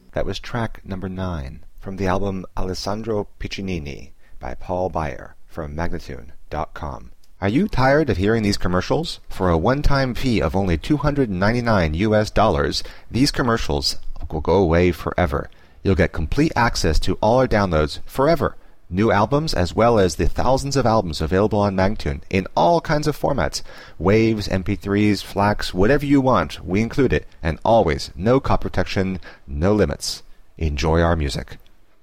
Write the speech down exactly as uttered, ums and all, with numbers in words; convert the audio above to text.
That was track number nine from the album Alessandro Piccinini by Paul Beyer from Magnatune dot com. Are you tired of hearing these commercials? For a one-time fee of only two hundred ninety-nine U S dollars, these commercials will go away forever. You'll get complete access to all our downloads forever. New albums as well as the thousands of albums available on Magnatune in all kinds of formats. Waves, M P threes, FLACs, whatever you want, we include it. And always, no copy protection, no limits. Enjoy our music.